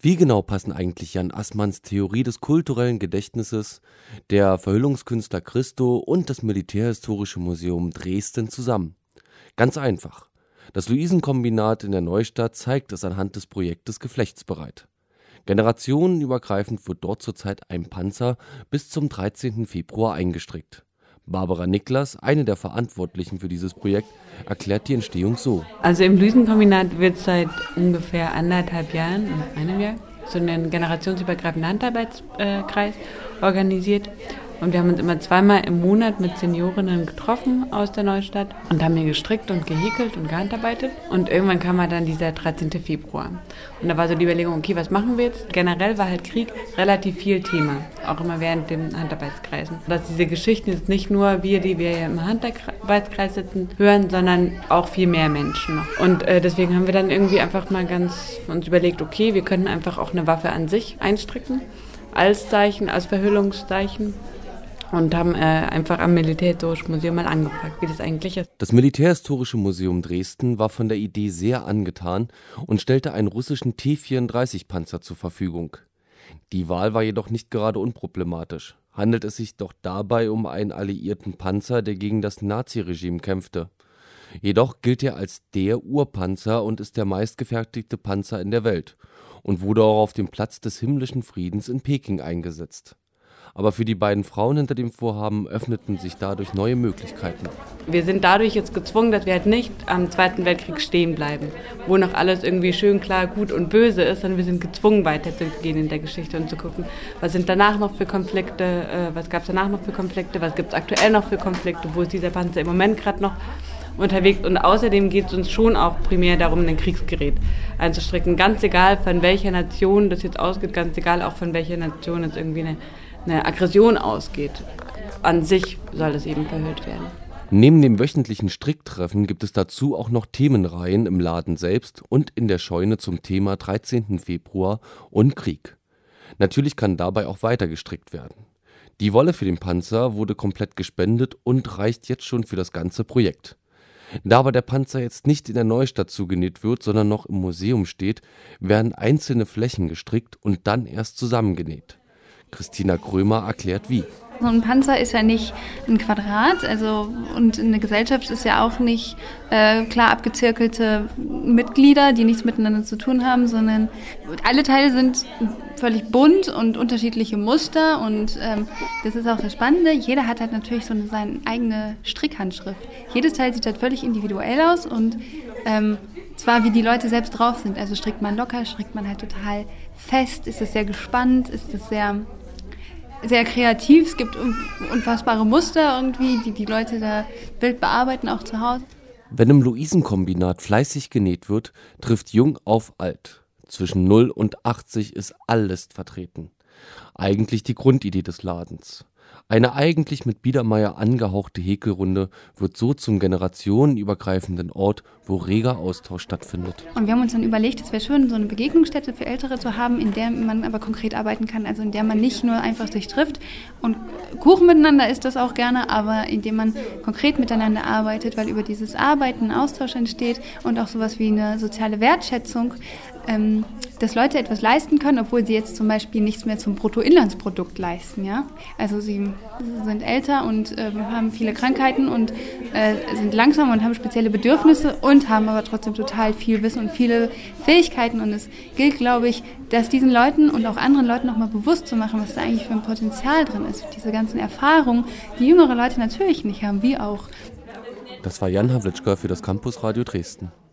Wie genau passen eigentlich Jan Assmanns Theorie des kulturellen Gedächtnisses, der Verhüllungskünstler Christo und das Militärhistorische Museum Dresden zusammen? Ganz einfach. Das Luisenkombinat in der Neustadt zeigt es anhand des Projektes Geflechtsbereit. Generationenübergreifend wird dort zurzeit ein Panzer bis zum 13. Februar eingestrickt. Barbara Niklas, eine der Verantwortlichen für dieses Projekt, erklärt die Entstehung so. Also im Luisenkombinat wird seit ungefähr 1,5 Jahren, einem Jahr, so ein generationsübergreifender Handarbeitskreis organisiert. Und wir haben uns immer zweimal im Monat mit Seniorinnen getroffen aus der Neustadt und haben hier gestrickt und gehäkelt und gehandarbeitet. Und irgendwann kam dann dieser 13. Februar. Und da war so die Überlegung, okay, was machen wir jetzt? Generell war halt Krieg relativ viel Thema, auch immer während den Handarbeitskreisen. Dass diese Geschichten jetzt nicht nur wir, die wir ja im Handarbeitskreis sitzen, hören, sondern auch viel mehr Menschen noch. Und deswegen haben wir dann irgendwie einfach mal uns überlegt, okay, wir könnten einfach auch eine Waffe an sich einstricken, als Zeichen, als Verhüllungszeichen. Und haben einfach am Militärhistorischen Museum mal angefragt, wie das eigentlich ist. Das Militärhistorische Museum Dresden war von der Idee sehr angetan und stellte einen russischen T-34-Panzer zur Verfügung. Die Wahl war jedoch nicht gerade unproblematisch. Handelt es sich doch dabei um einen alliierten Panzer, der gegen das Naziregime kämpfte. Jedoch gilt er als der Urpanzer und ist der meistgefertigte Panzer in der Welt und wurde auch auf dem Platz des himmlischen Friedens in Peking eingesetzt. Aber für die beiden Frauen hinter dem Vorhaben öffneten sich dadurch neue Möglichkeiten. Wir sind dadurch jetzt gezwungen, dass wir halt nicht am Zweiten Weltkrieg stehen bleiben, wo noch alles irgendwie schön klar, gut und böse ist, sondern wir sind gezwungen, weiterzugehen in der Geschichte und zu gucken, was sind danach noch für Konflikte, was gab es danach noch für Konflikte, was gibt es aktuell noch für Konflikte, wo ist dieser Panzer im Moment gerade noch unterwegs. Und außerdem geht es uns schon auch primär darum, ein Kriegsgerät einzustricken. Ganz egal, von welcher Nation das jetzt ausgeht, ganz egal auch von welcher Nation jetzt irgendwie eine Aggression ausgeht. An sich soll das eben verhüllt werden. Neben dem wöchentlichen Stricktreffen gibt es dazu auch noch Themenreihen im Laden selbst und in der Scheune zum Thema 13. Februar und Krieg. Natürlich kann dabei auch weiter gestrickt werden. Die Wolle für den Panzer wurde komplett gespendet und reicht jetzt schon für das ganze Projekt. Da aber der Panzer jetzt nicht in der Neustadt zugenäht wird, sondern noch im Museum steht, werden einzelne Flächen gestrickt und dann erst zusammengenäht. Christina Krömer erklärt wie. So ein Panzer ist ja nicht ein Quadrat, und eine Gesellschaft ist ja auch nicht klar abgezirkelte Mitglieder, die nichts miteinander zu tun haben, sondern alle Teile sind völlig bunt und unterschiedliche Muster und das ist auch das Spannende. Jeder hat halt natürlich so seine eigene Strickhandschrift. Jedes Teil sieht halt völlig individuell aus und zwar wie die Leute selbst drauf sind. Also strickt man locker, strickt man halt total fest, ist es sehr gespannt, ist es sehr kreativ, es gibt unfassbare Muster irgendwie, die Leute da wild bearbeiten, auch zu Hause. Wenn im Luisenkombinat fleißig genäht wird, trifft jung auf alt. Zwischen 0 und 80 ist alles vertreten. Eigentlich die Grundidee des Ladens. Eine eigentlich mit Biedermeier angehauchte Häkelrunde wird so zum generationenübergreifenden Ort, wo reger Austausch stattfindet. Und wir haben uns dann überlegt, es wäre schön, so eine Begegnungsstätte für Ältere zu haben, in der man aber konkret arbeiten kann, also in der man nicht nur einfach sich trifft und Kuchen miteinander isst das auch gerne, aber in dem man konkret miteinander arbeitet, weil über dieses Arbeiten ein Austausch entsteht und auch sowas wie eine soziale Wertschätzung, dass Leute etwas leisten können, obwohl sie jetzt zum Beispiel nichts mehr zum Bruttoinlandsprodukt leisten. Ja? Also sie sind älter und haben viele Krankheiten und sind langsam und haben spezielle Bedürfnisse und haben aber trotzdem total viel Wissen und viele Fähigkeiten. Und es gilt, glaube ich, dass diesen Leuten und auch anderen Leuten nochmal bewusst zu machen, was da eigentlich für ein Potenzial drin ist. Diese ganzen Erfahrungen, die jüngere Leute natürlich nicht haben, wie auch. Das war Jan Hawlitschka für das Campus Radio Dresden.